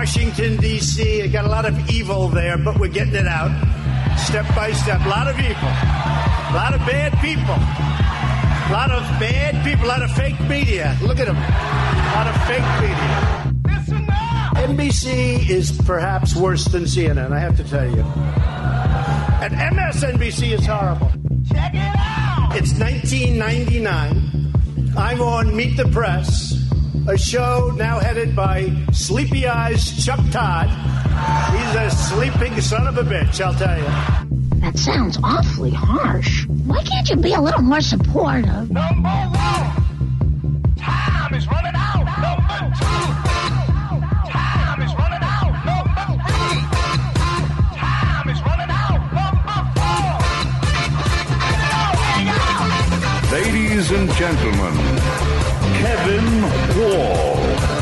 Washington, D.C. Got a lot of evil there, but we're getting it out step by step. A lot of evil. A lot of bad people. A lot of bad people. A lot of fake media. Look at them. A lot of fake media. NBC is perhaps worse than CNN, I have to tell you. And MSNBC is horrible. Check it out. It's 1999. I'm on Meet the Press, a show now headed by Sleepy Eyes Chuck Todd. He's a sleeping son of a bitch, I'll tell you. That sounds awfully harsh. Why can't you be a little more supportive? Number one, time is running out. Number two, time is running out. Number three, time is running out. Number four. Ladies and gentlemen, Kevin Wall.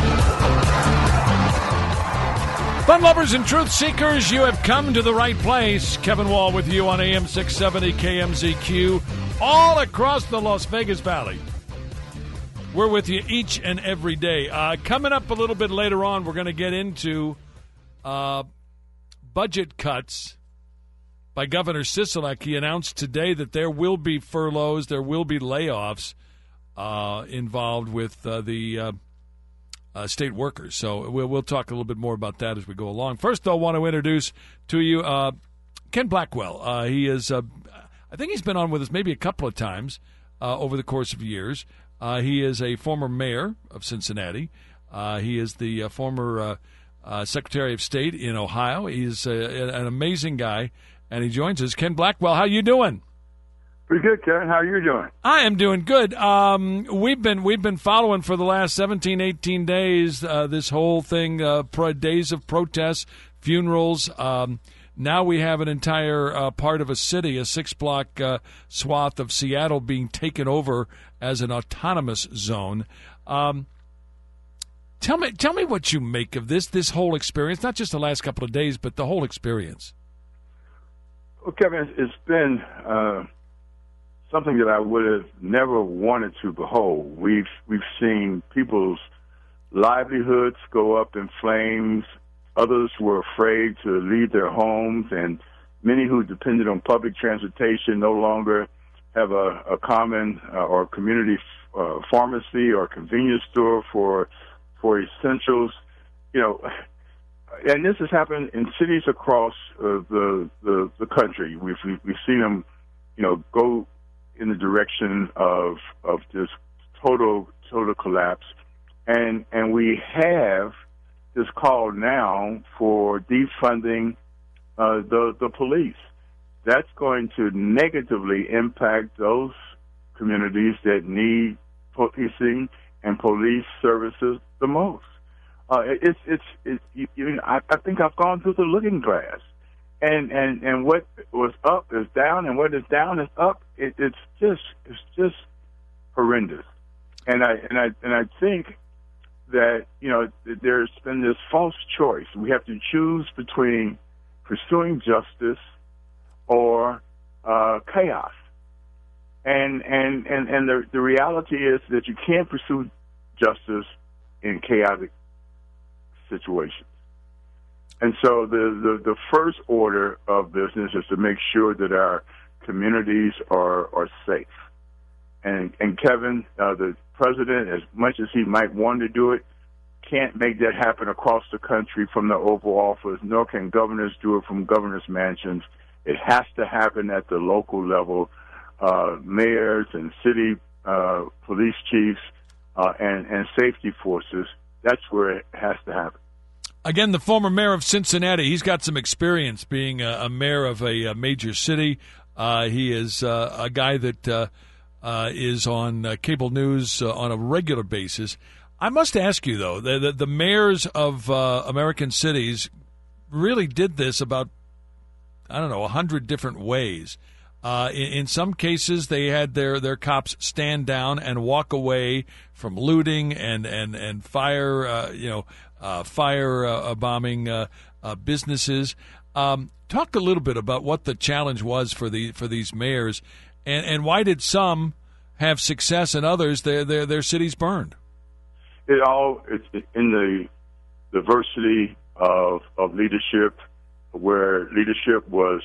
Fun lovers and truth seekers, you have come to the right place. Kevin Wall with you on AM 670 KMZQ, all across the Las Vegas Valley. We're with you each and every day. Coming up a little bit later on, we're going to get into budget cuts by Governor Sisolak. He announced today that there will be furloughs, there will be layoffs involved with the state workers. So we'll talk a little bit more about that as we go along. First, though, I want to introduce to you Ken Blackwell. He is, I think he's been on with us maybe a couple of times over the course of years. He is a former mayor of Cincinnati. He is the former Secretary of State in Ohio. He's an amazing guy, and he joins us. Ken Blackwell, how you doing? Pretty good, Kevin. How are you doing? I am doing good. We've been following for the last 17, 18 days this whole thing, days of protests, funerals. Now we have an entire part of a city, a 6-block swath of Seattle being taken over as an autonomous zone. Tell me what you make of this whole experience, not just the last couple of days, but the whole experience. Well, Kevin, it's been something that I would have never wanted to behold. We've seen people's livelihoods go up in flames. Others were afraid to leave their homes, and many who depended on public transportation no longer have a common or community pharmacy or convenience store for essentials. You know, and this has happened in cities across the country. We've seen them, go in the direction of this total collapse, and we have this call now for defunding the police. That's going to negatively impact those communities that need policing and police services the most. I think I've gone through the looking glass. And what was up is down, and what is down is up. It's just horrendous. And I think that there's been this false choice. We have to choose between pursuing justice or chaos. And the reality is that you can't pursue justice in chaotic situations. And so the first order of business is to make sure that our communities are safe. And Kevin, the president, as much as he might want to do it, can't make that happen across the country from the Oval Office, nor can governors do it from governors' mansions. It has to happen at the local level. Mayors and city police chiefs and safety forces, that's where it has to happen. Again, the former mayor of Cincinnati, he's got some experience being a mayor of a major city. He is a guy that is on cable news on a regular basis. I must ask you, though, the mayors of American cities really did this about, 100 different ways. In some cases, they had their cops stand down and walk away from looting and fire, fire bombing businesses. Talk a little bit about what the challenge was for these mayors, and why did some have success and others their cities burned? It's in the diversity of leadership, where leadership was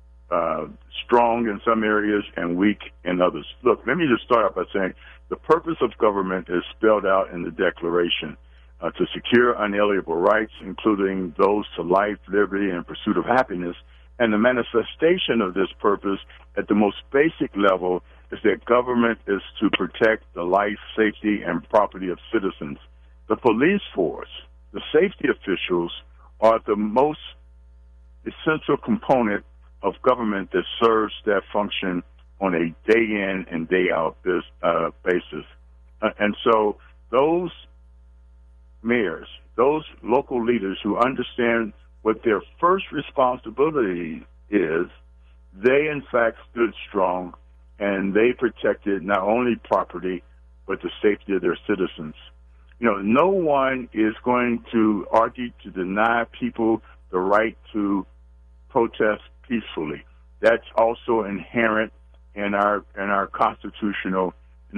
strong in some areas and weak in others. Look, let me just start out by saying the purpose of government is spelled out in the Declaration to secure unalienable rights, including those to life, liberty, and pursuit of happiness. And the manifestation of this purpose at the most basic level is that government is to protect the life, safety, and property of citizens. The police force, the safety officials, are the most essential component of government that serves that function on a day-in and day-out basis. And so those mayors, those local leaders who understand what their first responsibility is, they in fact stood strong, and they protected not only property, but the safety of their citizens. You know, no one is going to argue to deny people the right to protest peacefully. That's also inherent in our constitutional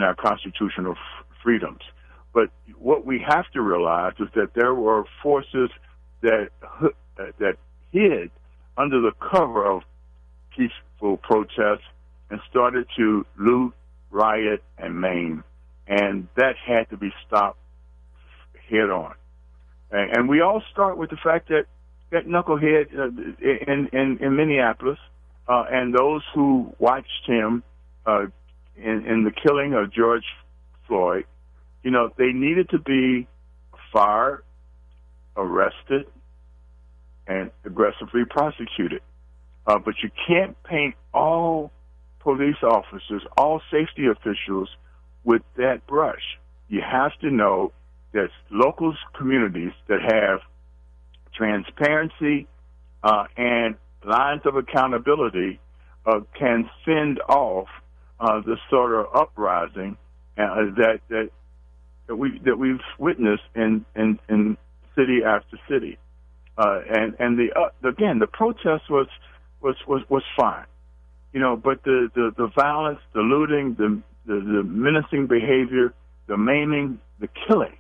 freedoms. But what we have to realize is that there were forces that hid under the cover of peaceful protests and started to loot, riot, and maim, and that had to be stopped head on. And we all start with the fact that knucklehead in Minneapolis and those who watched him in the killing of George Floyd, you know, they needed to be fired, arrested, and aggressively prosecuted. But you can't paint all police officers, all safety officials with that brush. You have to know that local communities that have transparency and lines of accountability can fend off the sort of uprising that we've witnessed in city after city. Again, the protest was fine, you know, but the violence, the looting, the menacing behavior, the maiming, the killing,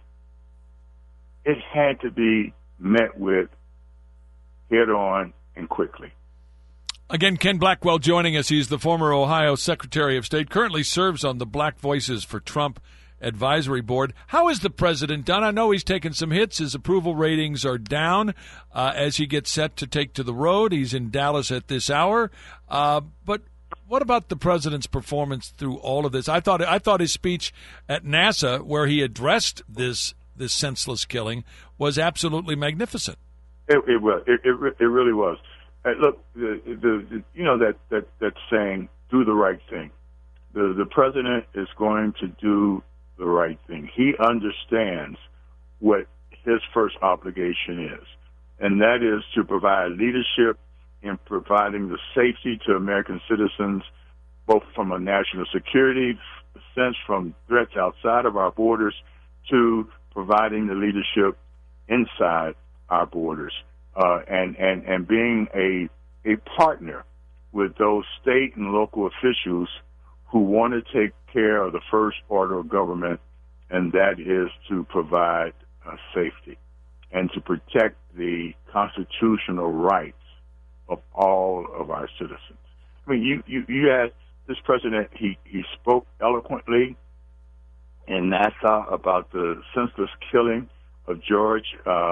it had to be met with head on and quickly. Again, Ken Blackwell joining us. He's the former Ohio Secretary of State, currently serves on the Black Voices for Trump Advisory Board. How is the president done? I know he's taken some hits. His approval ratings are down as he gets set to take to the road. He's in Dallas at this hour. But what about the president's performance through all of this? I thought his speech at NASA, where he addressed this senseless killing, was absolutely magnificent. It was. It really was. Look, you know that saying, "Do the right thing." The president is going to do the right thing. He understands what his first obligation is, and that is to provide leadership in providing the safety to American citizens, both from a national security sense, from threats outside of our borders, to providing the leadership inside our borders, and being a partner with those state and local officials who want to take care of the first order of government, and that is to provide safety and to protect the constitutional rights of all of our citizens. I mean, you had this president, he spoke eloquently in Nassau about the senseless killing of George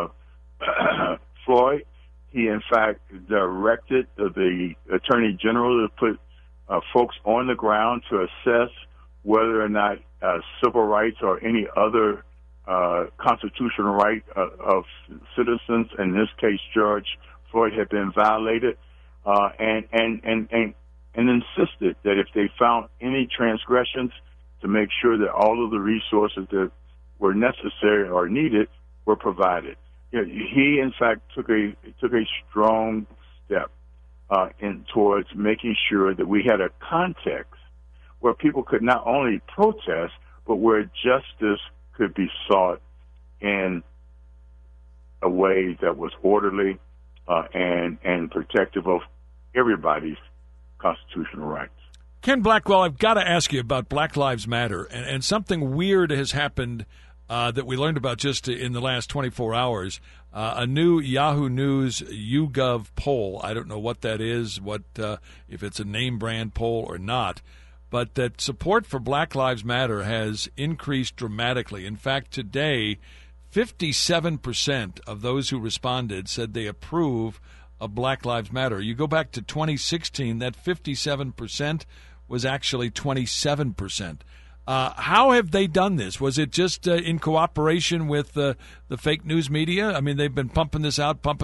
Floyd. He, in fact, directed the Attorney General to put folks on the ground to assess whether or not civil rights or any other constitutional right of citizens, in this case George Floyd, had been violated, and insisted that if they found any transgressions, to make sure that all of the resources that were necessary or needed were provided. You know, he, in fact, took a strong step towards making sure that we had a context where people could not only protest, but where justice could be sought in a way that was orderly and protective of everybody's constitutional rights. Ken Blackwell, I've got to ask you about Black Lives Matter, and something weird has happened that we learned about just in the last 24 hours. A new Yahoo News YouGov poll. I don't know what that is, if it's a name brand poll or not, but that support for Black Lives Matter has increased dramatically. In fact, today, 57% of those who responded said they approve of Black Lives Matter. You go back to 2016, that 57% was actually 27%. How have they done this? Was it just in cooperation with the fake news media? I mean, they've been pumping this out. Well,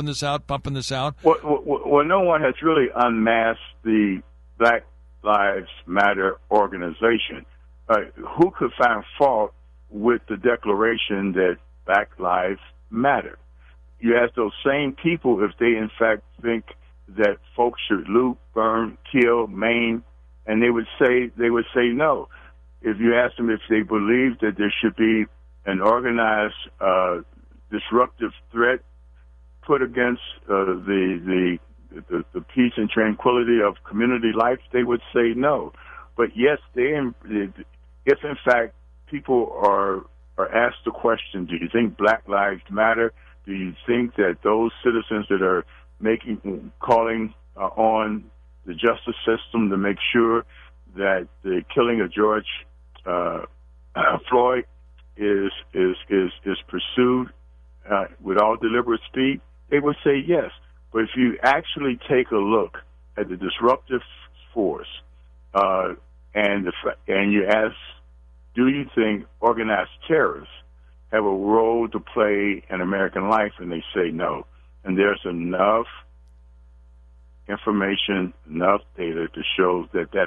no one has really unmasked the Black Lives Matter organization. Who could find fault with the declaration that Black Lives Matter? You ask those same people if they, in fact, think that folks should loot, burn, kill, maim, and they would say no. If you ask them if they believe that there should be an organized disruptive threat put against the peace and tranquility of community life, they would say no. But yes, if in fact people are asked the question, do you think Black Lives Matter? Do you think that those citizens that are calling on the justice system to make sure that the killing of George Floyd is pursued with all deliberate speed? They would say yes. But if you actually take a look at the disruptive force and you ask, do you think organized terrorists have a role to play in American life? And they say no. And there's enough information, enough data to show that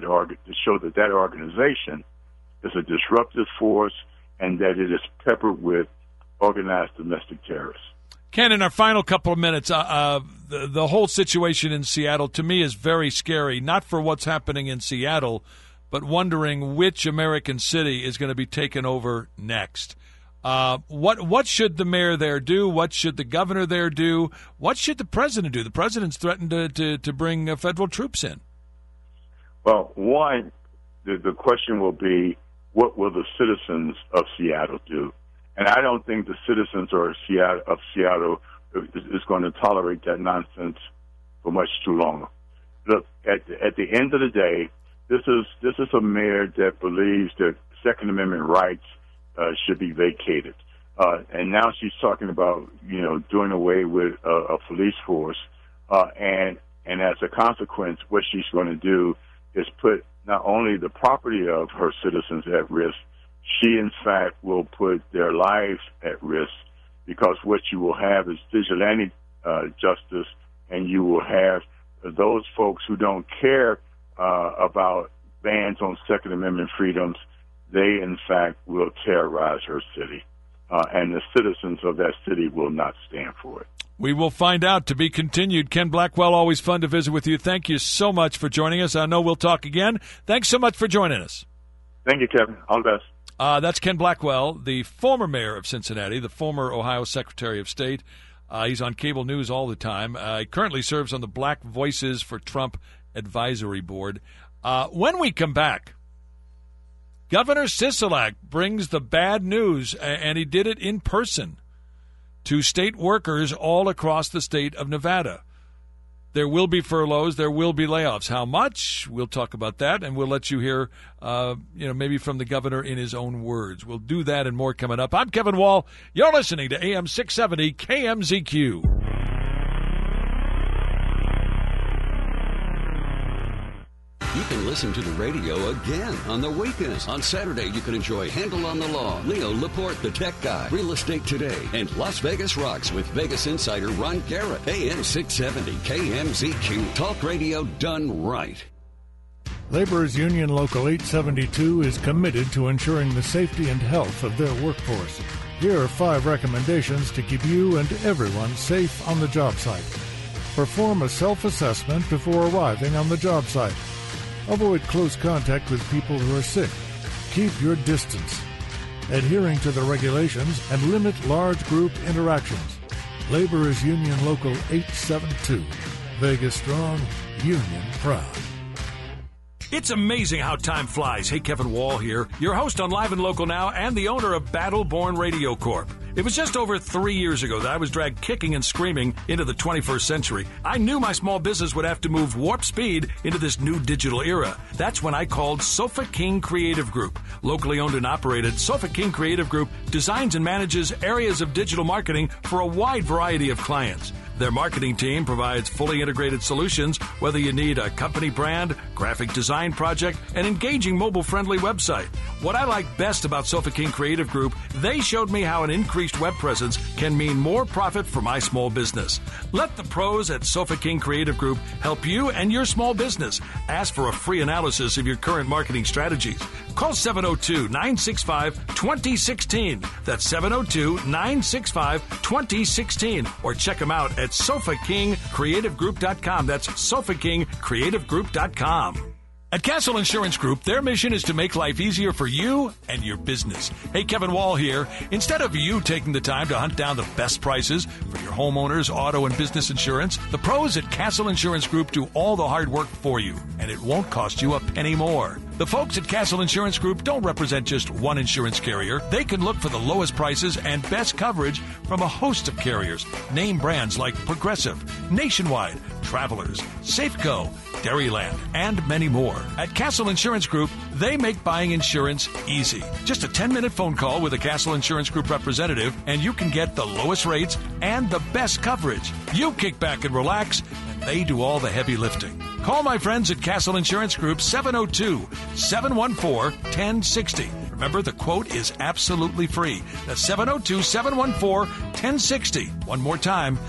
organization is a disruptive force and that it is peppered with organized domestic terrorists. Ken, in our final couple of minutes, the whole situation in Seattle to me is very scary, not for what's happening in Seattle, but wondering which American city is going to be taken over next. What should the mayor there do? What should the governor there do? What should the president do? The president's threatened to bring federal troops in. Well, one, the question will be, what will the citizens of Seattle do? And I don't think the citizens of Seattle is going to tolerate that nonsense for much too long. Look, at the end of the day, this is a mayor that believes that Second Amendment rights should be vacated. And now she's talking about, doing away with a police force. And as a consequence, what she's going to do is put not only the property of her citizens at risk, she, in fact, will put their lives at risk, because what you will have is vigilante justice, and you will have those folks who don't care about bans on Second Amendment freedoms. They, in fact, will terrorize her city, and the citizens of that city will not stand for it. We will find out. To be continued. Ken Blackwell, always fun to visit with you. Thank you so much for joining us. I know we'll talk again. Thanks so much for joining us. Thank you, Kevin. All the best. That's Ken Blackwell, the former mayor of Cincinnati, the former Ohio Secretary of State. He's on cable news all the time. He currently serves on the Black Voices for Trump Advisory Board. When we come back, Governor Sisolak brings the bad news, and he did it in person, to state workers all across the state of Nevada. There will be furloughs. There will be layoffs. How much? We'll talk about that, and we'll let you hear, maybe from the governor in his own words. We'll do that and more coming up. I'm Kevin Wall. You're listening to AM 670 KMZQ. You can listen to the radio again on the weekends. On Saturday, you can enjoy Handle on the Law, Leo Laporte, the Tech Guy, Real Estate Today, and Las Vegas Rocks with Vegas insider Ron Garrett. AM 670 KMZQ. Talk radio done right. Laborers Union Local 872 is committed to ensuring the safety and health of their workforce. Here are 5 recommendations to keep you and everyone safe on the job site. Perform a self-assessment before arriving on the job site. Avoid close contact with people who are sick. Keep your distance. Adhering to the regulations and limit large group interactions. Laborers Union Local 872. Vegas strong, union proud. It's amazing how time flies. Hey, Kevin Wall here, your host on Live and Local Now and the owner of Battleborn Radio Corp. It was just over 3 years ago that I was dragged kicking and screaming into the 21st century. I knew my small business would have to move warp speed into this new digital era. That's when I called Sofa King Creative Group. Locally owned and operated, Sofa King Creative Group designs and manages areas of digital marketing for a wide variety of clients. Their marketing team provides fully integrated solutions, whether you need a company brand, graphic design project, an engaging mobile-friendly website. What I like best about Sofa King Creative Group, they showed me how an increased web presence can mean more profit for my small business. Let the pros at Sofa King Creative Group help you and your small business. Ask for a free analysis of your current marketing strategies. Call 702-965-2016. That's 702-965-2016. Or check them out at SofaKingCreativeGroup.com. That's SofaKingCreativeGroup.com. At Castle Insurance Group, their mission is to make life easier for you and your business. Hey, Kevin Wall here. Instead of you taking the time to hunt down the best prices for your homeowners, auto, and business insurance, the pros at Castle Insurance Group do all the hard work for you, and it won't cost you a penny more. The folks at Castle Insurance Group don't represent just one insurance carrier. They can look for the lowest prices and best coverage from a host of carriers. Name brands like Progressive, Nationwide, Travelers, Safeco, Dairyland, and many more. At Castle Insurance Group, they make buying insurance easy. Just a 10-minute phone call with a Castle Insurance Group representative, and you can get the lowest rates and the best coverage. You kick back and relax, and they do all the heavy lifting. Call my friends at Castle Insurance Group, 702-714-1060. Remember, the quote is absolutely free. That's 702-714-1060. One more time,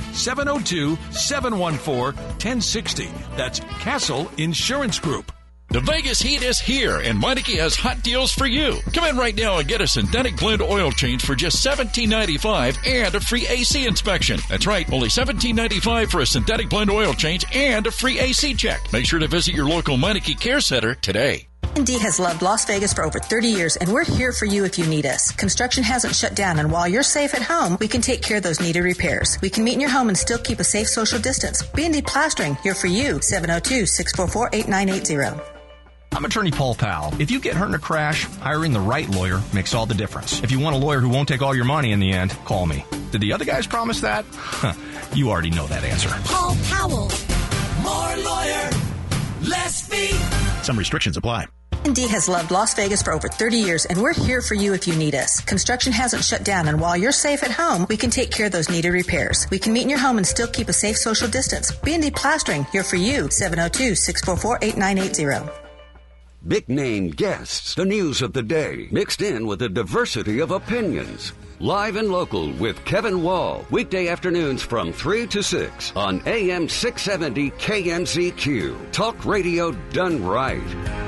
702-714-1060. That's Castle Insurance Group. The Vegas heat is here, and Meineke has hot deals for you. Come in right now and get a synthetic blend oil change for just $17.95 and a free AC inspection. That's right, only $17.95 for a synthetic blend oil change and a free AC check. Make sure to visit your local Meineke Care Center today. D has loved Las Vegas for over 30 years, and we're here for you if you need us. Construction hasn't shut down, and while you're safe at home, we can take care of those needed repairs. We can meet in your home and still keep a safe social distance. B&D Plastering, here for you, 702-644-8980. I'm attorney Paul Powell. If you get hurt in a crash, hiring the right lawyer makes all the difference. If you want a lawyer who won't take all your money in the end, call me. Did the other guys promise that? You already know that answer. Paul Powell. More lawyer, less fee. Some restrictions apply. D has loved Las Vegas for over 30 years, and we're here for you if you need us. Construction hasn't shut down, and while you're safe at home, we can take care of those needed repairs. We can meet in your home and still keep a safe social distance. B&D Plastering, here for you, 702-644-8980. Big name guests, the news of the day, mixed in with a diversity of opinions. Live and Local with Kevin Wall, weekday afternoons from 3 to 6 on AM 670 KMZQ. Talk radio done right.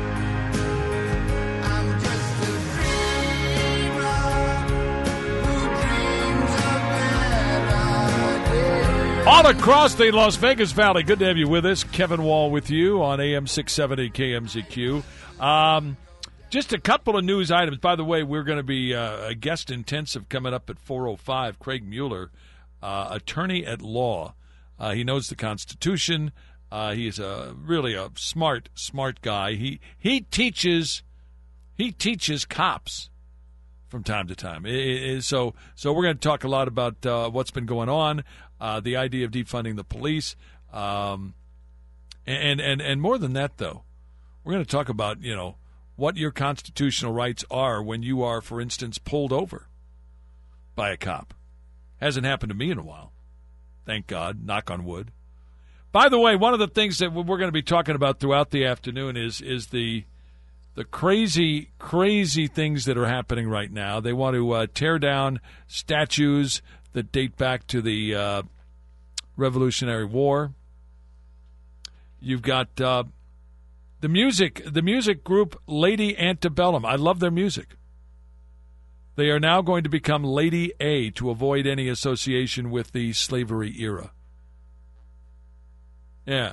All across the Las Vegas Valley, good to have you with us. Kevin Wall with you on AM 670 KMZQ. Just a couple of news items. By the way, we're going to be a guest intensive coming up at 4:05. Craig Mueller, attorney at law. He knows the Constitution. He is really a smart guy. He teaches cops from time to time. So we're going to talk a lot about what's been going on, the idea of defunding the police, and more than that, though, we're going to talk about what your constitutional rights are when you are, for instance, pulled over by a cop. Hasn't happened to me in a while, thank God. Knock on wood. By the way, one of the things that we're going to be talking about throughout the afternoon is the crazy things that are happening right now. They want to tear down statues that date back to the Revolutionary War. You've got the music group Lady Antebellum. I love their music. They are now going to become Lady A to avoid any association with the slavery era. Yeah.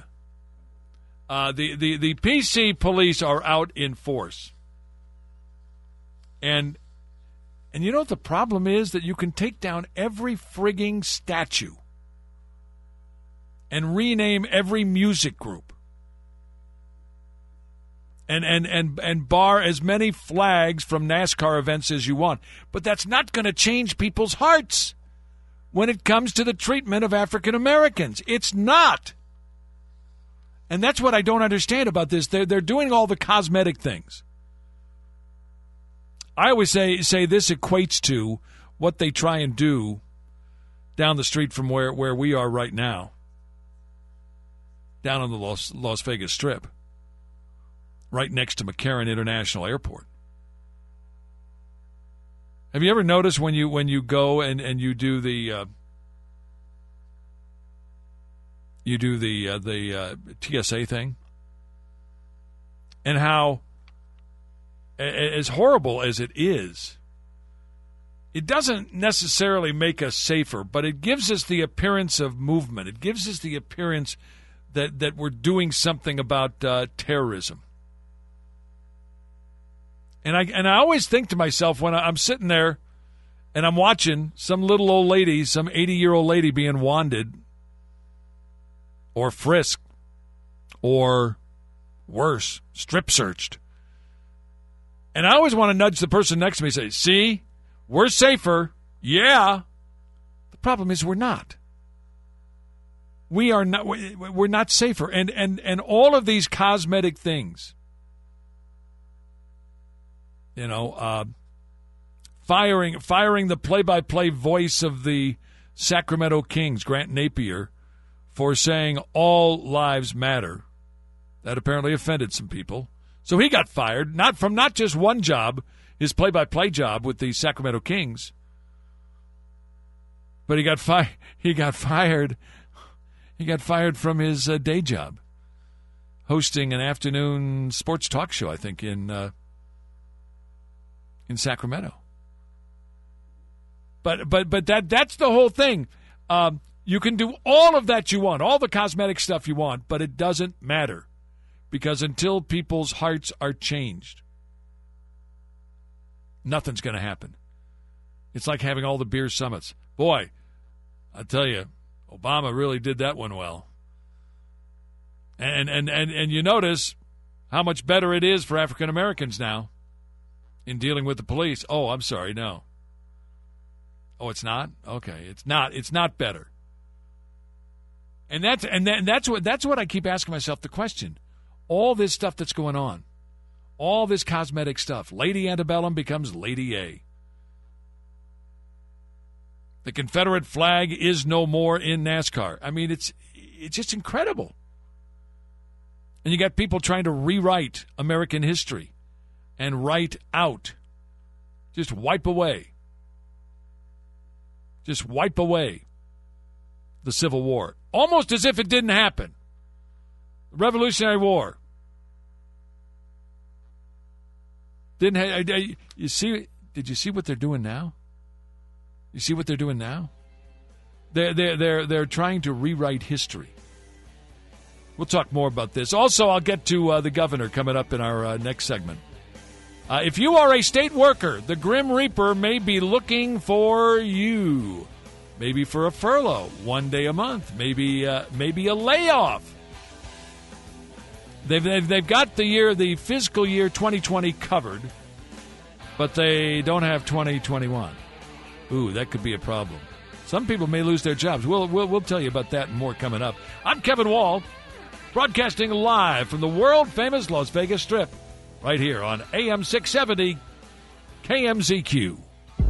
The PC police are out in force. And you know what the problem is? That you can take down every frigging statue and rename every music group. and bar as many flags from NASCAR events as you want. But that's not going to change people's hearts when it comes to the treatment of African Americans. It's not. And that's what I don't understand about this. They're doing all the cosmetic things. I always say this equates to what they try and do down the street from where we are right now, down on the Las Vegas Strip, right next to McCarran International Airport. Have you ever noticed when you go and you do the TSA thing, and how, as horrible as it is, it doesn't necessarily make us safer, but it gives us the appearance of movement. It gives us the appearance that we're doing something about terrorism. And I always think to myself when I'm sitting there and I'm watching some little old lady, some 80-year-old lady being wanded or frisked or worse, strip searched. And I always want to nudge the person next to me and say, see, we're safer. Yeah. The problem is we're not. We're not safer. And all of these cosmetic things, firing the play-by-play voice of the Sacramento Kings, Grant Napier, for saying all lives matter. That apparently offended some people. So he got fired, not just one job, his play-by-play job with the Sacramento Kings, but he got fired from his day job, hosting an afternoon sports talk show, I think, in Sacramento. But that's the whole thing. You can do all of that you want, all the cosmetic stuff you want, but it doesn't matter. Because until people's hearts are changed, nothing's going to happen. It's like having all the beer summits. Boy, I tell you, Obama really did that one well. And you notice how much better it is for African Americans now in dealing with the police. Oh, I'm sorry, no. Oh, it's not? Okay, it's not better. And that's what I keep asking myself the question. All this stuff that's going on, all this cosmetic stuff. Lady Antebellum becomes Lady A. The Confederate flag is no more in NASCAR. I mean, it's just incredible. And you got people trying to rewrite American history and write out, just wipe away the Civil War, almost as if it didn't happen. The Revolutionary War. Did you see what they're doing now? You see what they're doing now? They're trying to rewrite history. We'll talk more about this. Also, I'll get to the governor coming up in our next segment. If you are a state worker, the Grim Reaper may be looking for you. Maybe for a furlough, 1 day a month. Maybe a layoff. They've got the fiscal year 2020 covered, but they don't have 2021. Ooh, that could be a problem. Some people may lose their jobs. We'll tell you about that and more coming up. I'm Kevin Wall, broadcasting live from the world-famous Las Vegas Strip, right here on AM 670 KMZQ.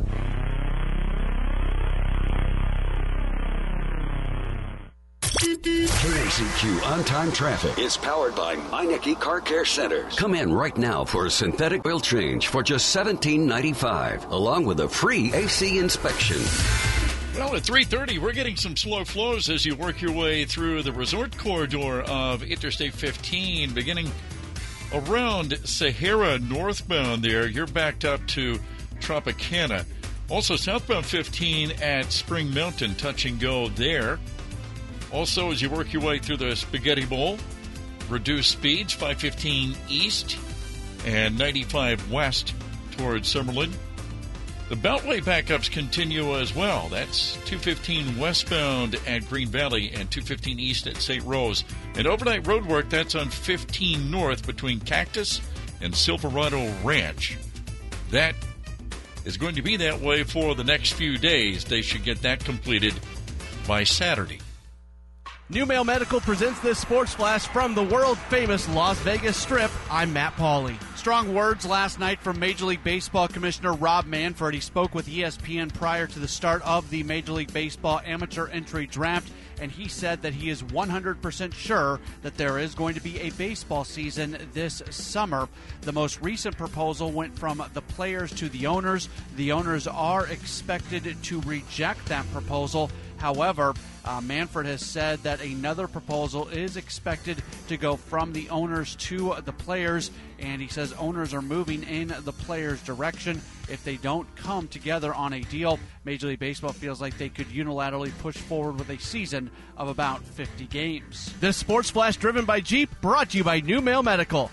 KMZQ On-Time Traffic is powered by Meineke Car Care Centers. Come in right now for a synthetic oil change for just $17.95, along with a free AC inspection. Well, at 3:30, we're getting some slow flows as you work your way through the resort corridor of Interstate 15, beginning around Sahara northbound there. You're backed up to Tropicana. Also, southbound 15 at Spring Mountain, touch and go there. Also, as you work your way through the Spaghetti Bowl, reduced speeds, 515 east and 95 west towards Summerlin. The Beltway backups continue as well. That's 215 westbound at Green Valley and 215 east at St. Rose. And overnight road work, that's on 15 north between Cactus and Silverado Ranch. That is going to be that way for the next few days. They should get that completed by Saturday. New Mail Medical presents this sports flash from the world-famous Las Vegas Strip. I'm Matt Pauley. Strong words last night from Major League Baseball Commissioner Rob Manfred. He spoke with ESPN prior to the start of the Major League Baseball amateur entry draft, and he said that he is 100% sure that there is going to be a baseball season this summer. The most recent proposal went from the players to the owners. The owners are expected to reject that proposal. However, Manfred has said that another proposal is expected to go from the owners to the players, and he says owners are moving in the players' direction. If they don't come together on a deal, Major League Baseball feels like they could unilaterally push forward with a season of about 50 games. This Sports Flash driven by Jeep, brought to you by New Mail Medical,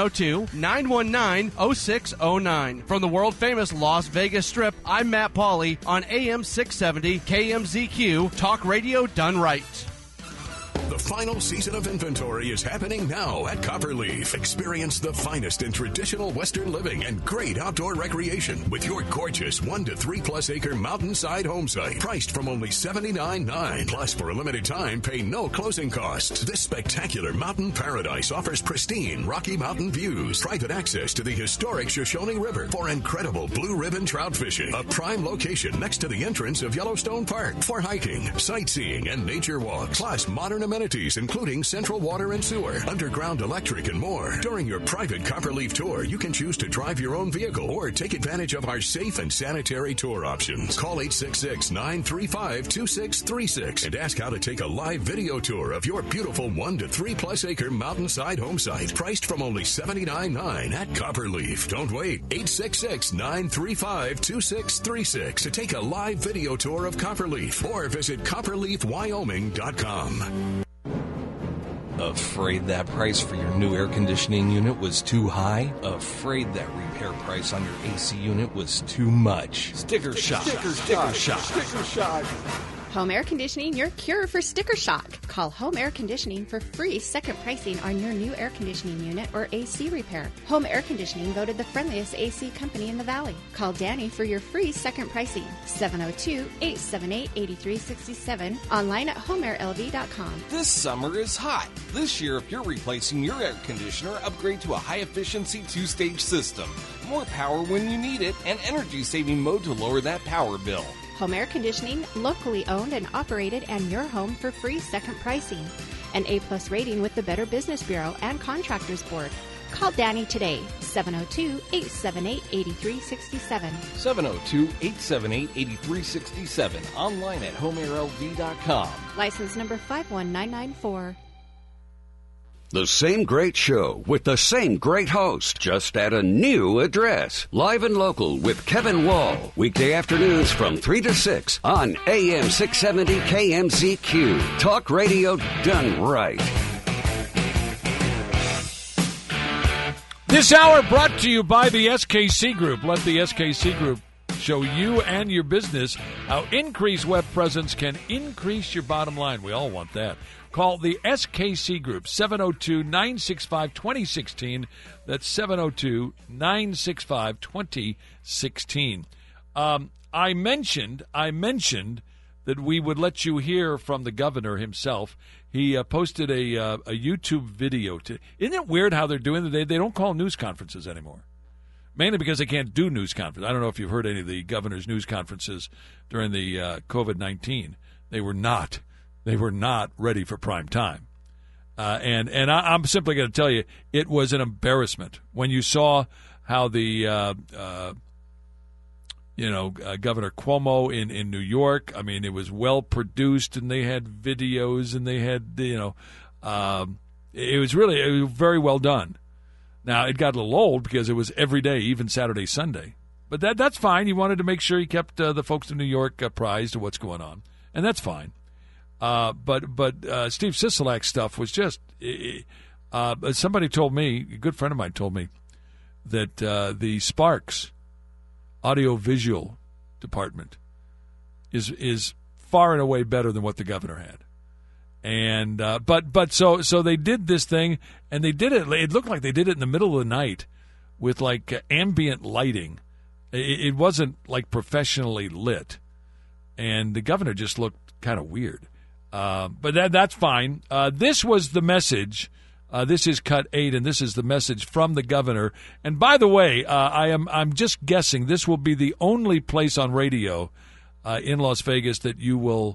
702-919-0609. From the world-famous Las Vegas Strip, I'm Matt Pauley on AM 670 KMZQ, talk radio done right. The final season of inventory is happening now at Copperleaf. Experience the finest in traditional Western living and great outdoor recreation with your gorgeous 1 to 3 plus acre mountainside home site, priced from only $79.9. Plus, for a limited time, pay no closing costs. This spectacular mountain paradise offers pristine Rocky Mountain views, private access to the historic Shoshone River for incredible blue ribbon trout fishing, a prime location next to the entrance of Yellowstone Park for hiking, sightseeing, and nature walks, plus modern amenities including central water and sewer, underground electric, and more. During your private Copperleaf tour, you can choose to drive your own vehicle or take advantage of our safe and sanitary tour options. Call 866-935-2636 and ask how to take a live video tour of your beautiful 1 to 3 plus acre mountainside home site, priced from only $79.9 at Copperleaf. Don't wait. 866-935-2636 to take a live video tour of Copperleaf or visit copperleafwyoming.com. Afraid that price for your new air conditioning unit was too high? Afraid that repair price on your AC unit was too much? Sticker shock. Sticker shock. Home Air Conditioning, your cure for sticker shock. Call Home Air Conditioning for free second pricing on your new air conditioning unit or AC repair. Home Air Conditioning voted the friendliest AC company in the Valley. Call Danny for your free second pricing. 702-878-8367. Online at homeairlv.com. This summer is hot. This year, if you're replacing your air conditioner, upgrade to a high-efficiency 2-stage system. More power when you need it, and energy-saving mode to lower that power bill. Home Air Conditioning, locally owned and operated, and your home for free second pricing. An A+ rating with the Better Business Bureau and Contractors Board. Call Danny today, 702-878-8367. 702-878-8367. Online at homeairlv.com. License number 51994. The same great show with the same great host, just at a new address. Live and local with Kevin Wall. Weekday afternoons from 3 to 6 on AM 670 KMZQ. Talk radio done right. This hour brought to you by the SKC Group. Let the SKC Group show you and your business how increased web presence can increase your bottom line. We all want that. Call the SKC Group, 702-965-2016. That's 702-965-2016. I mentioned that we would let you hear from the governor himself. He posted a YouTube video. Isn't it weird how they're doing it? They don't call news conferences anymore, mainly because they can't do news conferences. I don't know if you've heard any of the governor's news conferences during the COVID-19. They were not ready for prime time. And I'm simply going to tell you, it was an embarrassment when you saw how the Governor Cuomo in New York. I mean, it was well produced, and they had videos, and they had it was very well done. Now, it got a little old because it was every day, even Saturday, Sunday. But that's fine. He wanted to make sure he kept the folks in New York apprised of what's going on, and that's fine. But Steve Sisolak's stuff was just somebody told me, a good friend of mine told me, that the Sparks audio-visual department is far and away better than what the governor had. And but so they did this thing, and they did it. It looked like they did it in the middle of the night with like ambient lighting. It wasn't like professionally lit, and the governor just looked kind of weird. But that's fine. This was the message. This is cut 8, and this is the message from the governor. And by the way, I'm just guessing this will be the only place on radio in Las Vegas that you will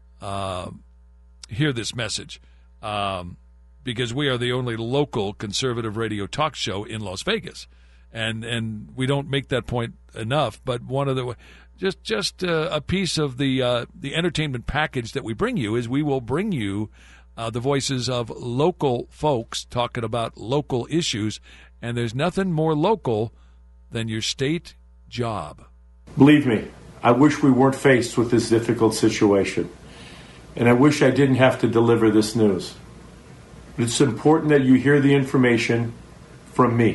hear this message, because we are the only local conservative radio talk show in Las Vegas, and we don't make that point enough. But one of the just a piece of the entertainment package that we bring you is we will bring you the voices of local folks talking about local issues, and there's nothing more local than your state job. Believe me, I wish we weren't faced with this difficult situation. And I wish I didn't have to deliver this news. But it's important that you hear the information from me.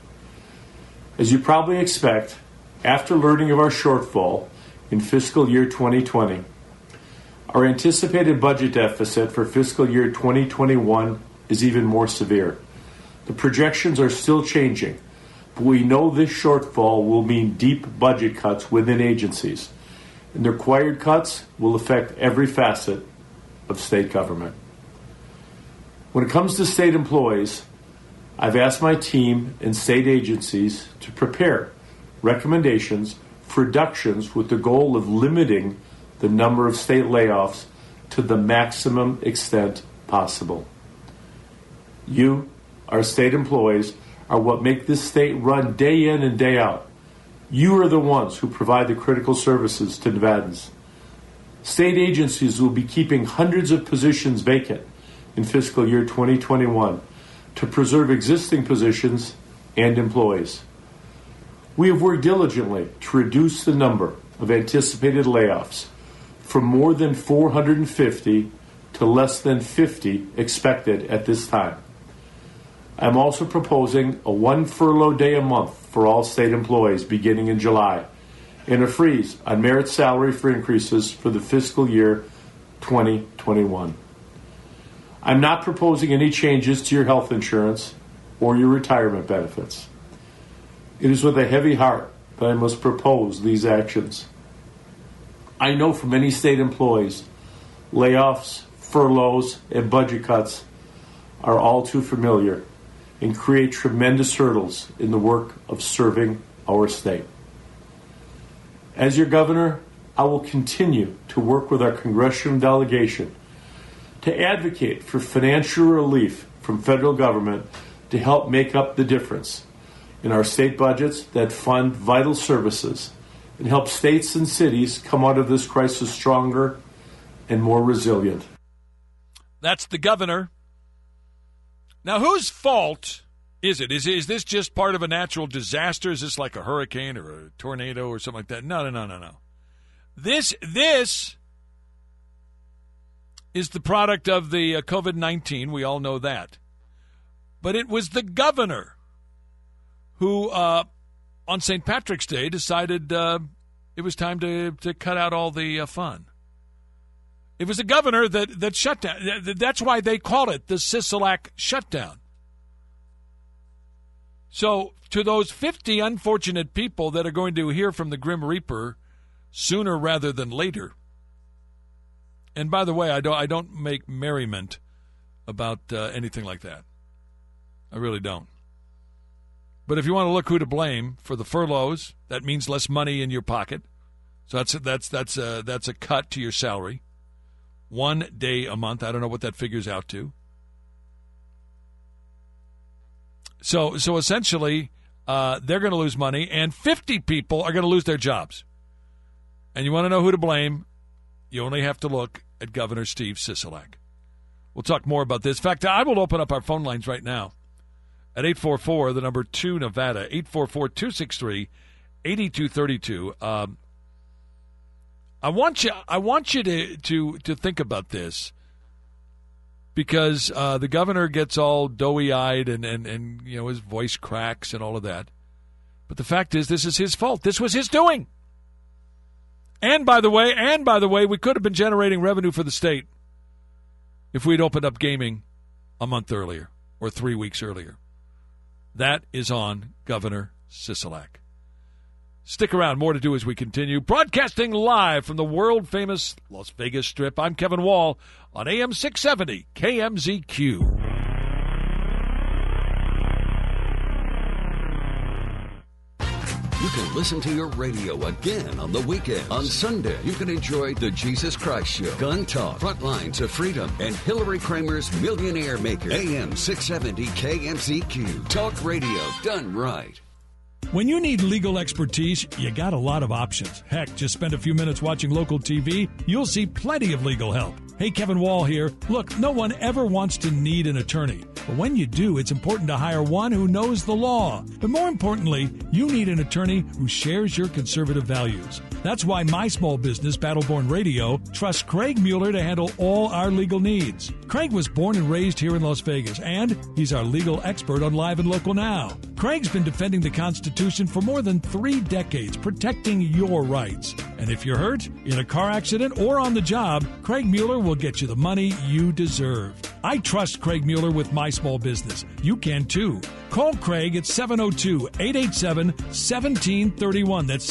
As you probably expect, after learning of our shortfall in fiscal year 2020, our anticipated budget deficit for fiscal year 2021 is even more severe. The projections are still changing, but we know this shortfall will mean deep budget cuts within agencies. And the required cuts will affect every facet of state government. When it comes to state employees, I've asked my team and state agencies to prepare recommendations for reductions with the goal of limiting the number of state layoffs to the maximum extent possible. You, our state employees, are what make this state run day in and day out. You are the ones who provide the critical services to Nevadans. State agencies will be keeping hundreds of positions vacant in fiscal year 2021 to preserve existing positions and employees. We have worked diligently to reduce the number of anticipated layoffs from more than 450 to less than 50 expected at this time. I'm also proposing a 1 furlough day a month for all state employees beginning in July, and a freeze on merit salary for increases for the fiscal year 2021. I'm not proposing any changes to your health insurance or your retirement benefits. It is with a heavy heart that I must propose these actions. I know for many state employees, layoffs, furloughs, and budget cuts are all too familiar and create tremendous hurdles in the work of serving our state. As your governor, I will continue to work with our congressional delegation to advocate for financial relief from federal government to help make up the difference in our state budgets that fund vital services and help states and cities come out of this crisis stronger and more resilient. That's the governor. Now, whose fault is it? Is this just part of a natural disaster? Is this like a hurricane or a tornado or something like that? No. This is the product of the COVID-19. We all know that. But it was the governor who, on St. Patrick's Day, decided it was time to cut out all the fun. It was the governor that shut down. That's why they call it the Sisolak shutdown. So to those 50 unfortunate people that are going to hear from the Grim Reaper sooner rather than later, and by the way, I don't make merriment about anything like that. I really don't. But if you want to look who to blame for the furloughs, that means less money in your pocket. So that's a cut to your salary. 1 day a month. I don't know what that figures out to. So essentially, they're going to lose money, and 50 people are going to lose their jobs. And you want to know who to blame? You only have to look at Governor Steve Sisolak. We'll talk more about this. In fact, I will open up our phone lines right now at 844, the number 2 Nevada, 844-263-8232. I want you to think about this, because the governor gets all doughy-eyed and you know, his voice cracks and all of that. But the fact is, this is his fault. This was his doing. And by the way, we could have been generating revenue for the state if we'd opened up gaming a month earlier or 3 weeks earlier. That is on Governor Sisolak. Stick around. More to do as we continue. Broadcasting live from the world-famous Las Vegas Strip, I'm Kevin Wall on AM 670 KMZQ. You can listen to your radio again on the weekend. On Sunday, you can enjoy The Jesus Christ Show, Gun Talk, Front Lines of Freedom, and Hillary Kramer's Millionaire Maker. AM 670 KMZQ. Talk radio done right. When you need legal expertise, you got a lot of options. Heck, just spend a few minutes watching local TV. You'll see plenty of legal help. Hey, Kevin Wall here. Look, no one ever wants to need an attorney. But when you do, it's important to hire one who knows the law. But more importantly, you need an attorney who shares your conservative values. That's why my small business, Battleborn Radio, trusts Craig Mueller to handle all our legal needs. Craig was born and raised here in Las Vegas, and he's our legal expert on Live and Local Now. Craig's been defending the Constitution for more than 3 decades, protecting your rights. And if you're hurt, in a car accident, or on the job, Craig Mueller will get you the money you deserve. I trust Craig Mueller with my small business. You can too. Call Craig at 702-887-1731. That's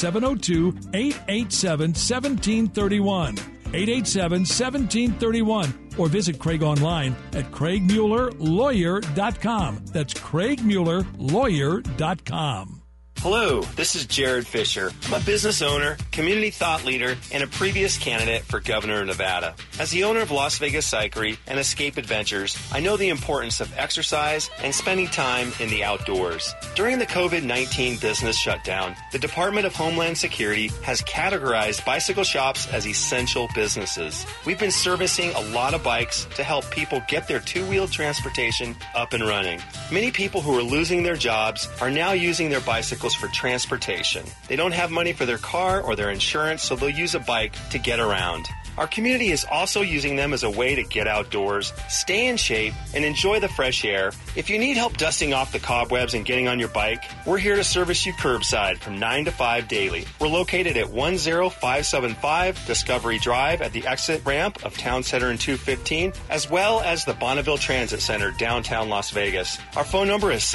702-887-1731. 887-1731. Or visit Craig online at CraigMuellerLawyer.com. That's CraigMuellerLawyer.com. Hello, this is Jared Fisher. I'm a business owner, community thought leader, and a previous candidate for governor of Nevada. As the owner of Las Vegas Cyclery and Escape Adventures, I know the importance of exercise and spending time in the outdoors. During the COVID-19 business shutdown, the Department of Homeland Security has categorized bicycle shops as essential businesses. We've been servicing a lot of bikes to help people get their two-wheeled transportation up and running. Many people who are losing their jobs are now using their bicycles for transportation. They don't have money for their car or their insurance, so they'll use a bike to get around. Our community is also using them as a way to get outdoors, stay in shape, and enjoy the fresh air. If you need help dusting off the cobwebs and getting on your bike, we're here to service you curbside from 9 to 5 daily. We're located at 10575 Discovery Drive at the exit ramp of Town Center and 215, as well as the Bonneville Transit Center, downtown Las Vegas. Our phone number is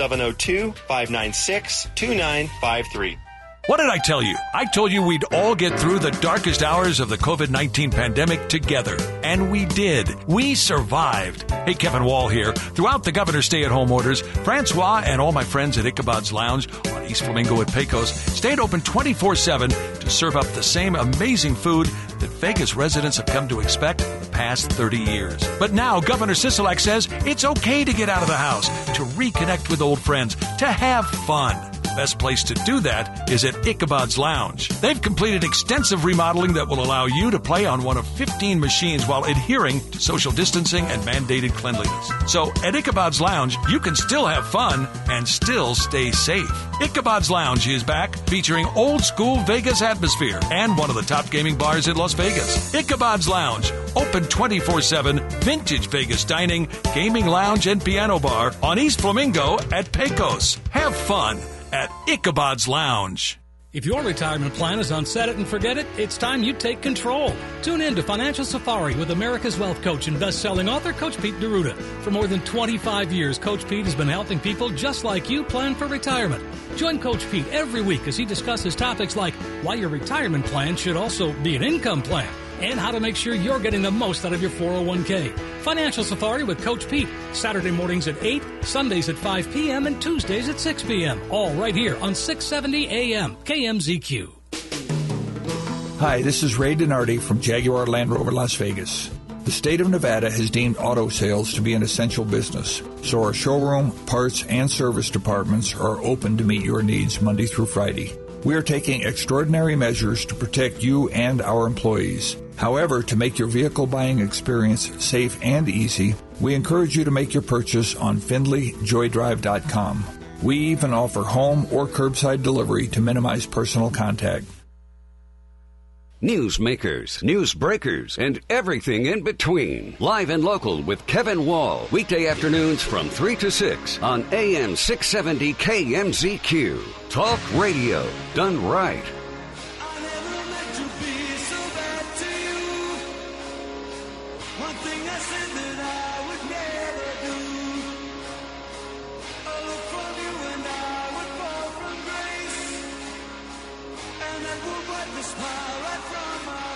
702-596-2953. What did I tell you? I told you we'd all get through the darkest hours of the COVID-19 pandemic together. And we did. We survived. Hey, Kevin Wall here. Throughout the governor's stay-at-home orders, Francois and all my friends at Ichabod's Lounge on East Flamingo at Pecos stayed open 24/7 to serve up the same amazing food that Vegas residents have come to expect for the past 30 years. But now Governor Sisolak says it's okay to get out of the house, to reconnect with old friends, to have fun. Best place to do that is at Ichabod's Lounge. They've completed extensive remodeling that will allow you to play on one of 15 machines while adhering to social distancing and mandated cleanliness. So at Ichabod's Lounge, you can still have fun and still stay safe. Ichabod's Lounge is back, featuring old school Vegas atmosphere and one of the top gaming bars in Las Vegas. Ichabod's Lounge, open 24/7, vintage Vegas dining, gaming lounge, and piano bar on East Flamingo at Pecos. Have fun at Ichabod's Lounge. If your retirement plan is on set it and forget it, it's time you take control. Tune in to Financial Safari with America's Wealth Coach and best-selling author Coach Pete D'Arruda. For more than 25 years, Coach Pete has been helping people just like you plan for retirement. Join Coach Pete every week as he discusses topics like why your retirement plan should also be an income plan and how to make sure you're getting the most out of your 401k. Financial Safari with Coach Pete, Saturday mornings at 8, Sundays at 5 p.m., and Tuesdays at 6 p.m., all right here on 670 AM KMZQ. Hi, this is Ray Donardi from Jaguar Land Rover Las Vegas. The state of Nevada has deemed auto sales to be an essential business, so our showroom, parts, and service departments are open to meet your needs Monday through Friday. We are taking extraordinary measures to protect you and our employees. However, to make your vehicle buying experience safe and easy, we encourage you to make your purchase on FindlayJoydrive.com. We even offer home or curbside delivery to minimize personal contact. Newsmakers, news breakers, and everything in between. Live and local with Kevin Wall. Weekday afternoons from 3 to 6 on AM 670 KMZQ. Talk radio done right. One thing I said that I would never do. A look from you and I would fall from grace. And that would wipe the smile right from my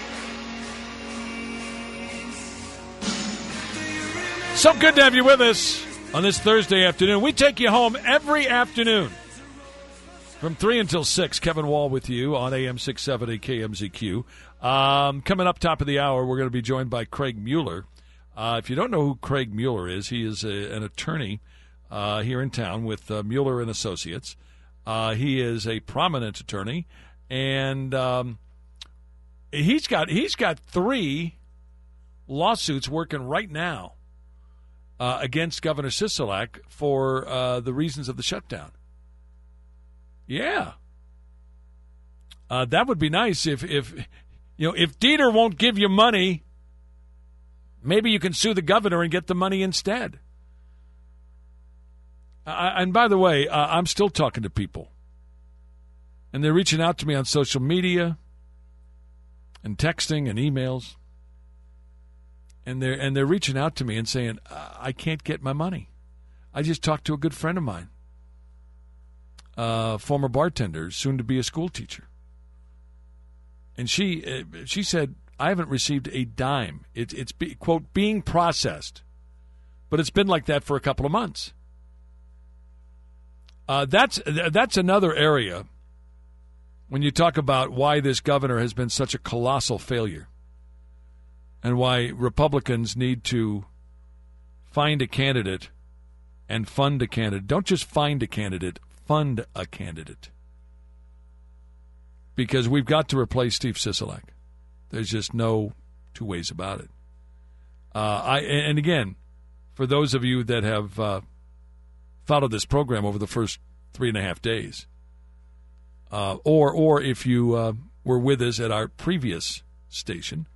face. So good to have you with us on this Thursday afternoon. We take you home every afternoon from 3 until 6. Kevin Wall with you on AM 670 KMZQ. Coming up top of the hour, we're going to be joined by Craig Mueller. If you don't know who Craig Mueller is, he is an attorney here in town with Mueller and Associates. He is a prominent attorney, and he's got 3 lawsuits working right now against Governor Sisolak for the reasons of the shutdown. Yeah, that would be nice if Dieter won't give you money, maybe you can sue the governor and get the money instead. And by the way, I'm still talking to people, and they're reaching out to me on social media and texting and emails, and they're reaching out to me and saying, I can't get my money. I just talked to a good friend of mine, former bartender, soon to be a school teacher. And she said, I haven't received a dime. It's quote, being processed. But it's been like that for a couple of months. That's another area when you talk about why this governor has been such a colossal failure and why Republicans need to find a candidate and fund a candidate. Don't just find a candidate. Fund a candidate, because we've got to replace Steve Sisolak. There's just no two ways about it. And again, for those of you that have followed this program over the first 3.5 days, or if you were with us at our previous station,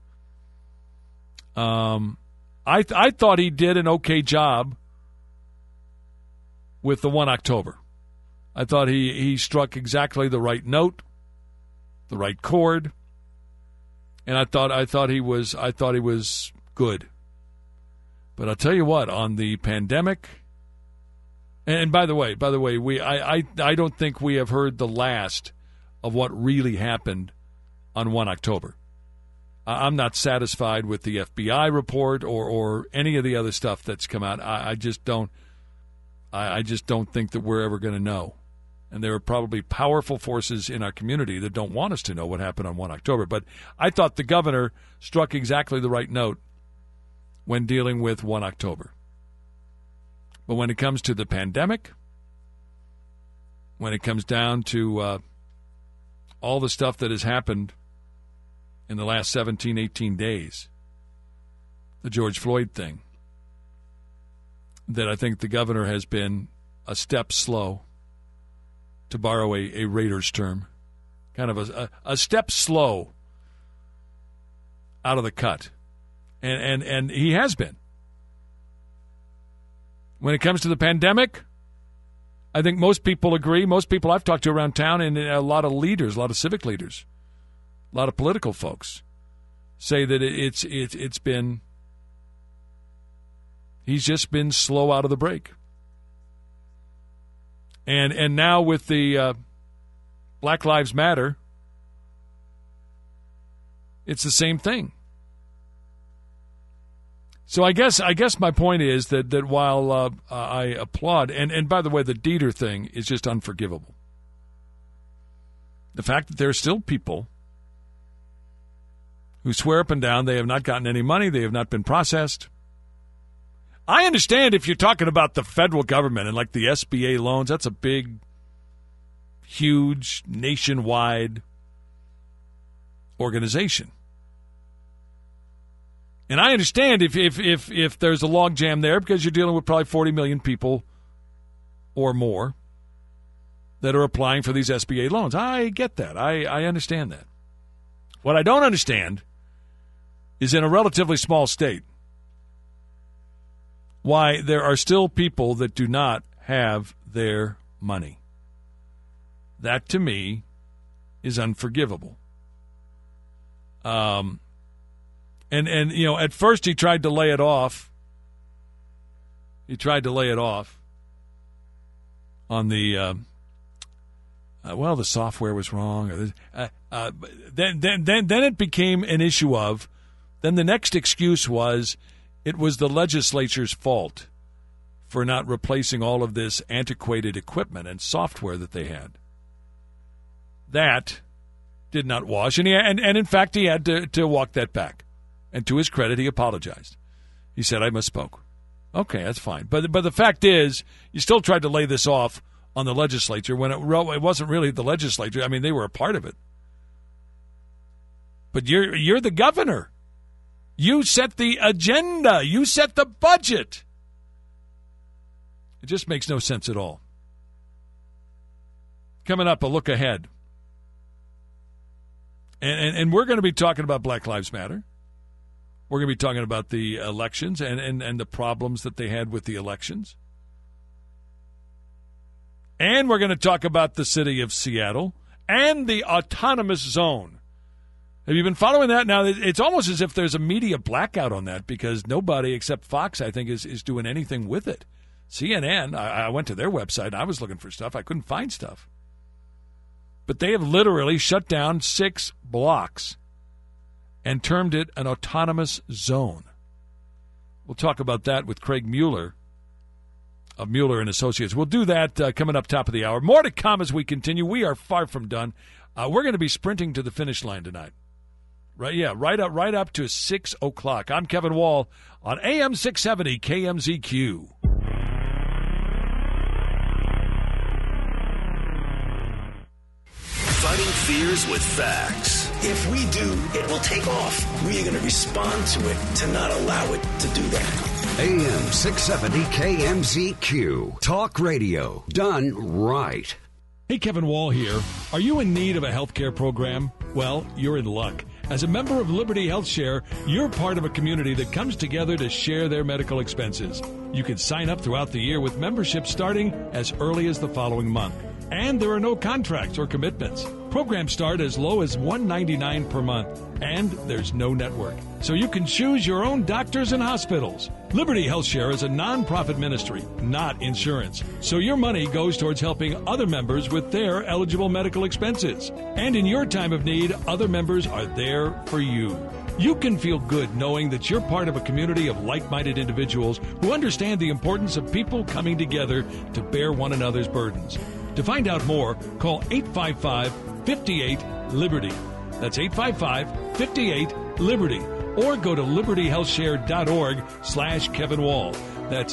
I thought he did an okay job with the 1 October. I thought he struck exactly the right note, the right chord, and I thought he was good. But I'll tell you what, on the pandemic, and by the way, I don't think we have heard the last of what really happened on 1 October. I'm not satisfied with the FBI report or any of the other stuff that's come out. I just don't think that we're ever going to know. And there are probably powerful forces in our community that don't want us to know what happened on 1 October. But I thought the governor struck exactly the right note when dealing with 1 October. But when it comes to the pandemic, when it comes down to all the stuff that has happened in the last 17, 18 days, the George Floyd thing, that I think the governor has been a step slow, to borrow a Raiders term, kind of a step slow out of the cut. And he has been. When it comes to the pandemic, I think most people agree, most people I've talked to around town, and a lot of leaders, a lot of civic leaders, a lot of political folks say that it's been, he's just been slow out of the break. And now with the Black Lives Matter, it's the same thing. So I guess my point is that while I applaud, and by the way, the Dieter thing is just unforgivable. The fact that there are still people who swear up and down they have not gotten any money, they have not been processed. I understand if you're talking about the federal government and like the SBA loans, that's a big, huge, nationwide organization. And I understand if there's a logjam there because you're dealing with probably 40 million people or more that are applying for these SBA loans. I get that. I understand that. What I don't understand is in a relatively small state, why there are still people that do not have their money. That, to me, is unforgivable. And at first he tried to lay it off. On the the software was wrong. Then it became an issue of. Then the next excuse was it was the legislature's fault for not replacing all of this antiquated equipment and software that they had. That did not wash, and in fact he had to walk that back. And to his credit, he apologized. He said, "I misspoke." Okay, that's fine. But the fact is, you still tried to lay this off on the legislature when it wasn't really the legislature. I mean, they were a part of it. But you're the governor. You set the agenda. You set the budget. It just makes no sense at all. Coming up, a look ahead. And we're going to be talking about Black Lives Matter. We're going to be talking about the elections and the problems that they had with the elections. And we're going to talk about the city of Seattle and the autonomous zone. Have you been following that? Now, it's almost as if there's a media blackout on that because nobody except Fox, I think, is doing anything with it. CNN, I went to their website. I was looking for stuff. I couldn't find stuff. But they have literally shut down 6 blocks and termed it an autonomous zone. We'll talk about that with Craig Mueller of Mueller & Associates. We'll do that coming up top of the hour. More to come as we continue. We are far from done. We're going to be sprinting to the finish line tonight. Right up to 6 o'clock. I'm Kevin Wall on AM 670 KMZQ. Fighting fears with facts. If we do, it will take off. We are going to respond to it to not allow it to do that. AM 670 KMZQ. Talk radio done right. Hey, Kevin Wall here. Are you in need of a health care program? Well, you're in luck. As a member of Liberty Health Share, you're part of a community that comes together to share their medical expenses. You can sign up throughout the year with membership starting as early as the following month. And there are no contracts or commitments. Programs start as low as $199 per month. And there's no network. So you can choose your own doctors and hospitals. Liberty Health Share is a non-profit ministry, not insurance. So your money goes towards helping other members with their eligible medical expenses. And in your time of need, other members are there for you. You can feel good knowing that you're part of a community of like-minded individuals who understand the importance of people coming together to bear one another's burdens. To find out more, call 855-58-LIBERTY. That's 855-58-LIBERTY. Or go to libertyhealthshare.org/Kevin Wall. That's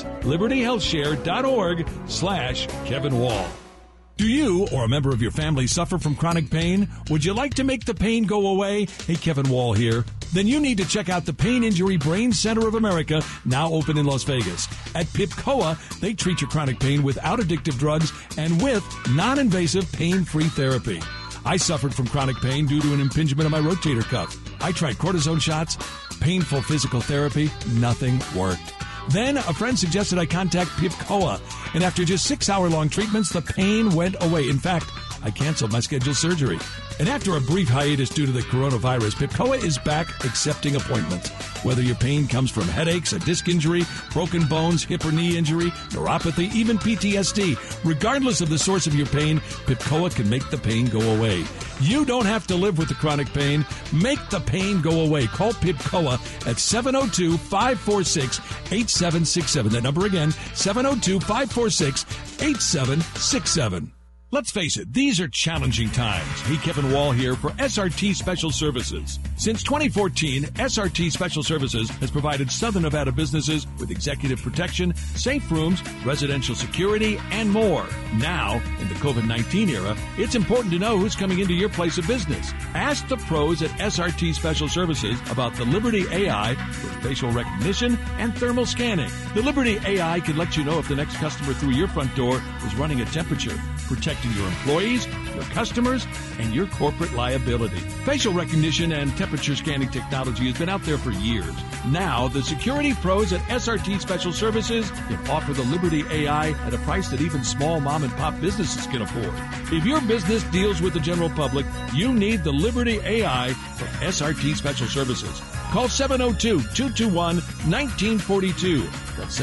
libertyhealthshare.org/Kevin Wall. Do you or a member of your family suffer from chronic pain? Would you like to make the pain go away? Hey, Kevin Wall here. Then you need to check out the Pain Injury Brain Center of America, now open in Las Vegas. At PIPCOA, they treat your chronic pain without addictive drugs and with non-invasive pain-free therapy. I suffered from chronic pain due to an impingement of my rotator cuff. I tried cortisone shots, painful physical therapy, nothing worked. Then a friend suggested I contact PIPCOA, and after just 6-hour-long treatments, the pain went away. In fact, I canceled my scheduled surgery. And after a brief hiatus due to the coronavirus, PIPCOA is back accepting appointments. Whether your pain comes from headaches, a disc injury, broken bones, hip or knee injury, neuropathy, even PTSD, regardless of the source of your pain, PIPCOA can make the pain go away. You don't have to live with the chronic pain. Make the pain go away. Call PIPCOA at 702-546-8767. That number again, 702-546-8767. Let's face it, these are challenging times. Hey, Kevin Wall here for SRT Special Services. Since 2014, SRT Special Services has provided Southern Nevada businesses with executive protection, safe rooms, residential security, and more. Now, in the COVID-19 era, it's important to know who's coming into your place of business. Ask the pros at SRT Special Services about the Liberty AI with facial recognition and thermal scanning. The Liberty AI can let you know if the next customer through your front door is running a temperature, protecting your employees, your customers, and your corporate liability. Facial recognition and temperature temperature scanning technology has been out there for years. Now, the security pros at SRT Special Services can offer the Liberty AI at a price that even small mom-and-pop businesses can afford. If your business deals with the general public, you need the Liberty AI from SRT Special Services. Call 702-221-1942. That's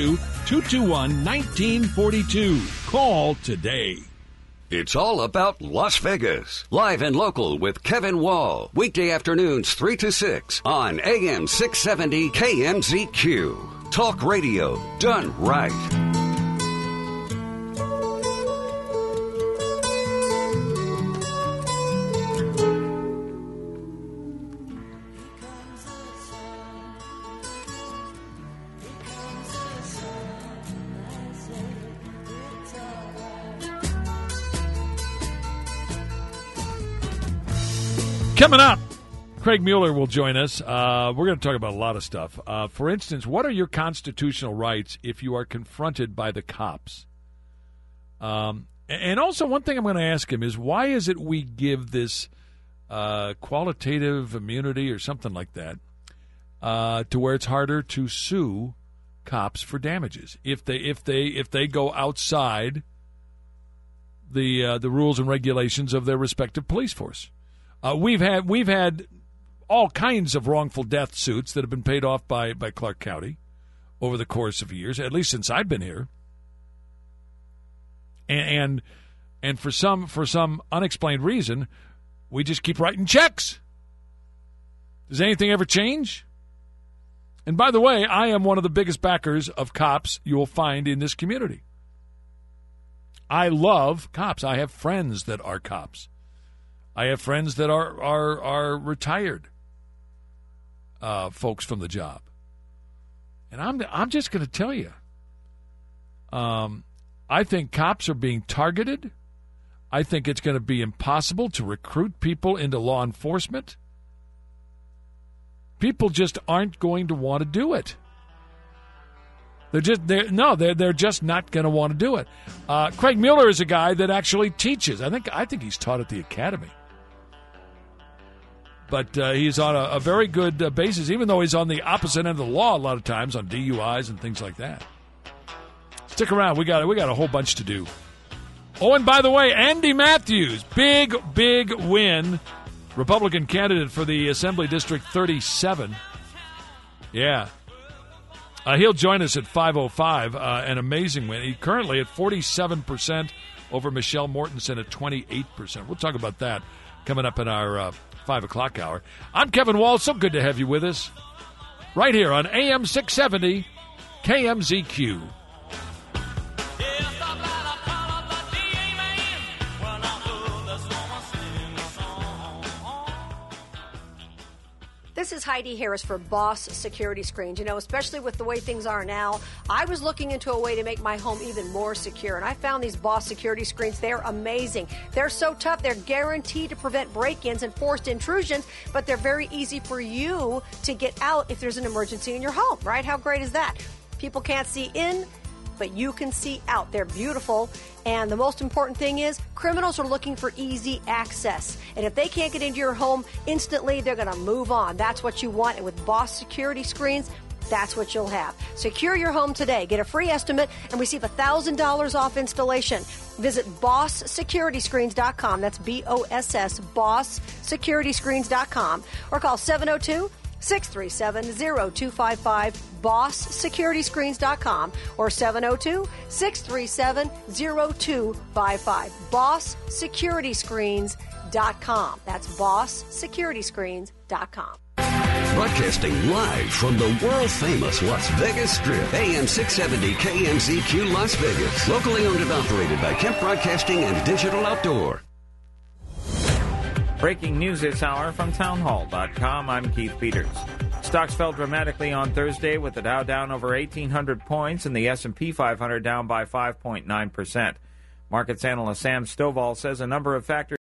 702-221-1942. Call today. It's all about Las Vegas. Live and local with Kevin Wall. Weekday afternoons 3 to 6 on AM 670 KMZQ. Talk radio done right. Coming up, Craig Mueller will join us. We're going to talk about a lot of stuff. For instance, what are your constitutional rights if you are confronted by the cops? And also, one thing I'm going to ask him is, why is it we give this qualitative immunity or something like that to where it's harder to sue cops for damages if they go outside the rules and regulations of their respective police force? We've had all kinds of wrongful death suits that have been paid off by Clark County over the course of years, at least since I've been here. And for some unexplained reason, we just keep writing checks. Does anything ever change? And by the way, I am one of the biggest backers of cops you will find in this community. I love cops. I have friends that are cops. I have friends that are retired folks from the job, and I'm just going to tell you, I think cops are being targeted. I think it's going to be impossible to recruit people into law enforcement. People just aren't going to want to do it. They're just not going to want to do it. Craig Mueller is a guy that actually teaches. I think he's taught at the academy. But he's on a very good basis, even though he's on the opposite end of the law a lot of times on DUIs and things like that. Stick around. We got a whole bunch to do. Oh, and by the way, Andy Matthews, big win. Republican candidate for the Assembly District 37. Yeah. He'll join us at 5:05. An amazing win. He's currently at 47% over Michelle Mortensen at 28%. We'll talk about that coming up in our 5 o'clock hour. I'm Kevin Wall. So good to have you with us right here on AM 670 KMZQ. This is Heidi Harris for Boss Security Screens. You know, especially with the way things are now, I was looking into a way to make my home even more secure, and I found these Boss Security Screens. They're amazing. They're so tough. They're guaranteed to prevent break-ins and forced intrusions, but they're very easy for you to get out if there's an emergency in your home, right? How great is that? People can't see in, but you can see out. They're beautiful. And the most important thing is criminals are looking for easy access. And if they can't get into your home instantly, they're going to move on. That's what you want. And with Boss Security Screens, that's what you'll have. Secure your home today. Get a free estimate and receive $1,000 off installation. Visit BossSecurityScreens.com. That's BOSS, BossSecurityScreens.com. Or call 702-637-0255, BossSecurityScreens.com, or 702-637-0255, BossSecurityScreens.com. That's BossSecurityScreens.com. Broadcasting live from the world-famous Las Vegas Strip, AM 670 KMZQ Las Vegas. Locally owned and operated by Kemp Broadcasting and Digital Outdoor. Breaking news this hour from townhall.com. I'm Keith Peters. Stocks fell dramatically on Thursday with the Dow down over 1,800 points and the S&P 500 down by 5.9%. Markets analyst Sam Stovall says a number of factors